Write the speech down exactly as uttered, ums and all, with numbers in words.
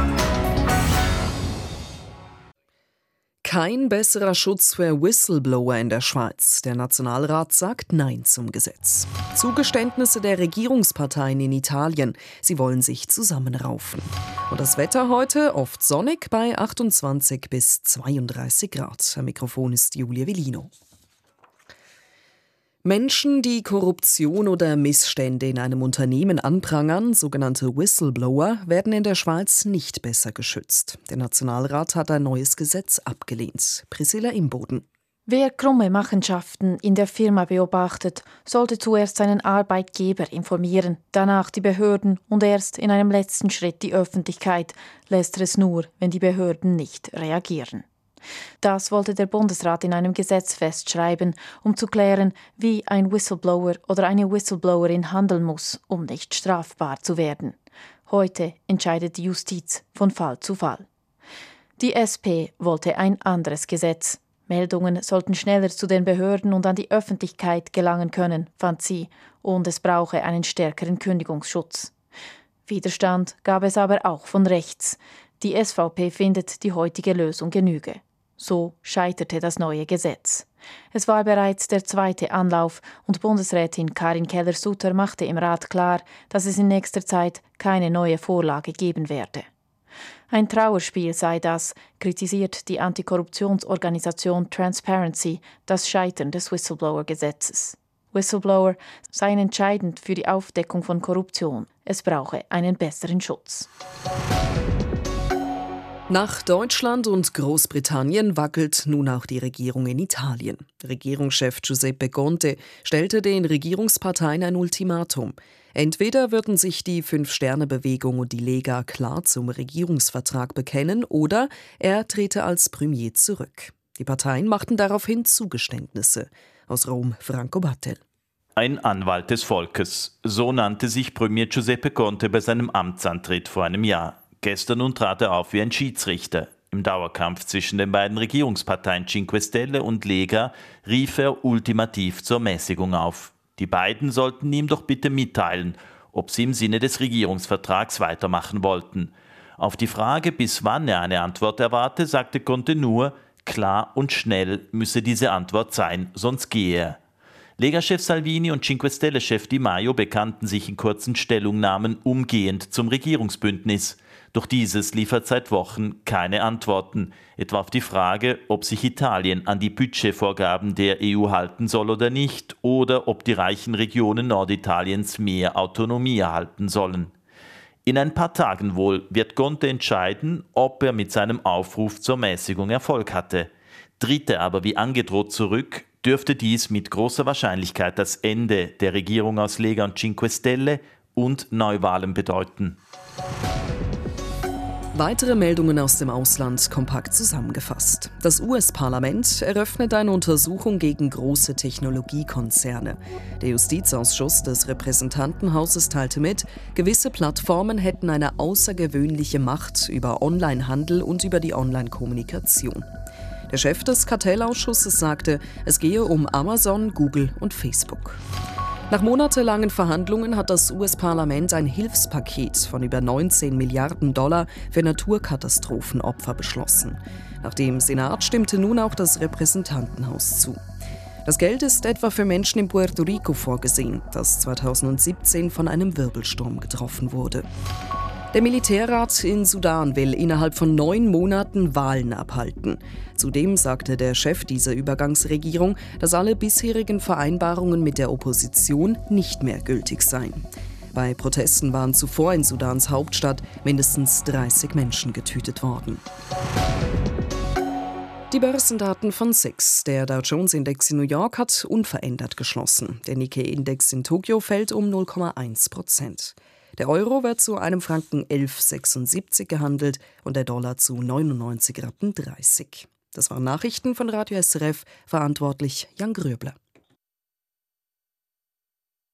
Kein besserer Schutz für Whistleblower in der Schweiz. Der Nationalrat sagt Nein zum Gesetz. Zugeständnisse der Regierungsparteien in Italien. Sie wollen sich zusammenraufen. Und das Wetter heute oft sonnig bei achtundzwanzig bis zweiunddreißig Grad. Am Mikrofon ist Julia Villino. Menschen, die Korruption oder Missstände in einem Unternehmen anprangern, sogenannte Whistleblower, werden in der Schweiz nicht besser geschützt. Der Nationalrat hat ein neues Gesetz abgelehnt. Priscilla Imboden. Wer krumme Machenschaften in der Firma beobachtet, sollte zuerst seinen Arbeitgeber informieren, danach die Behörden und erst in einem letzten Schritt die Öffentlichkeit, lässt er es nur, wenn die Behörden nicht reagieren. Das wollte der Bundesrat in einem Gesetz festschreiben, um zu klären, wie ein Whistleblower oder eine Whistleblowerin handeln muss, um nicht strafbar zu werden. Heute entscheidet die Justiz von Fall zu Fall. Die S P wollte ein anderes Gesetz. Meldungen sollten schneller zu den Behörden und an die Öffentlichkeit gelangen können, fand sie, und es brauche einen stärkeren Kündigungsschutz. Widerstand gab es aber auch von rechts. Die S V P findet die heutige Lösung genüge. So scheiterte das neue Gesetz. Es war bereits der zweite Anlauf und Bundesrätin Karin Keller-Sutter machte im Rat klar, dass es in nächster Zeit keine neue Vorlage geben werde. Ein Trauerspiel sei das, kritisiert die Antikorruptionsorganisation Transparency das Scheitern des Whistleblower-Gesetzes. Whistleblower seien entscheidend für die Aufdeckung von Korruption. Es brauche einen besseren Schutz. Nach Deutschland und Großbritannien wackelt nun auch die Regierung in Italien. Regierungschef Giuseppe Conte stellte den Regierungsparteien ein Ultimatum. Entweder würden sich die Fünf-Sterne-Bewegung und die Lega klar zum Regierungsvertrag bekennen oder er trete als Premier zurück. Die Parteien machten daraufhin Zugeständnisse. Aus Rom Franco Battel. Ein Anwalt des Volkes. So nannte sich Premier Giuseppe Conte bei seinem Amtsantritt vor einem Jahr. Gestern nun trat er auf wie ein Schiedsrichter. Im Dauerkampf zwischen den beiden Regierungsparteien Cinque Stelle und Lega rief er ultimativ zur Mäßigung auf. Die beiden sollten ihm doch bitte mitteilen, ob sie im Sinne des Regierungsvertrags weitermachen wollten. Auf die Frage, bis wann er eine Antwort erwarte, sagte Conte nur, klar und schnell müsse diese Antwort sein, sonst gehe er. Lega-Chef Salvini und Cinque Stelle-Chef Di Maio bekannten sich in kurzen Stellungnahmen umgehend zum Regierungsbündnis. Doch dieses liefert seit Wochen keine Antworten, etwa auf die Frage, ob sich Italien an die Budgetvorgaben der E U halten soll oder nicht, oder ob die reichen Regionen Norditaliens mehr Autonomie erhalten sollen. In ein paar Tagen wohl wird Conte entscheiden, ob er mit seinem Aufruf zur Mäßigung Erfolg hatte. Tritt er aber wie angedroht zurück, dürfte dies mit großer Wahrscheinlichkeit das Ende der Regierung aus Lega und Cinque Stelle und Neuwahlen bedeuten. Weitere Meldungen aus dem Ausland kompakt zusammengefasst. Das U S-Parlament eröffnet eine Untersuchung gegen große Technologiekonzerne. Der Justizausschuss des Repräsentantenhauses teilte mit, gewisse Plattformen hätten eine außergewöhnliche Macht über Onlinehandel und über die Online-Kommunikation. Der Chef des Kartellausschusses sagte, es gehe um Amazon, Google und Facebook. Nach monatelangen Verhandlungen hat das U S-Parlament ein Hilfspaket von über neunzehn Milliarden Dollar für Naturkatastrophenopfer beschlossen. Nach dem Senat stimmte nun auch das Repräsentantenhaus zu. Das Geld ist etwa für Menschen in Puerto Rico vorgesehen, das zweitausendsiebzehn von einem Wirbelsturm getroffen wurde. Der Militärrat in Sudan will innerhalb von neun Monaten Wahlen abhalten. Zudem sagte der Chef dieser Übergangsregierung, dass alle bisherigen Vereinbarungen mit der Opposition nicht mehr gültig seien. Bei Protesten waren zuvor in Sudans Hauptstadt mindestens dreißig Menschen getötet worden. Die Börsendaten von S I X. Der Dow Jones Index in New York hat unverändert geschlossen. Der Nikkei-Index in Tokio fällt um null Komma eins Prozent. Der Euro wird zu einem Franken elf Komma sechsundsiebzig gehandelt und der Dollar zu neunundneunzig Komma dreißig. Das waren Nachrichten von Radio S R F, verantwortlich Jan Gröbler.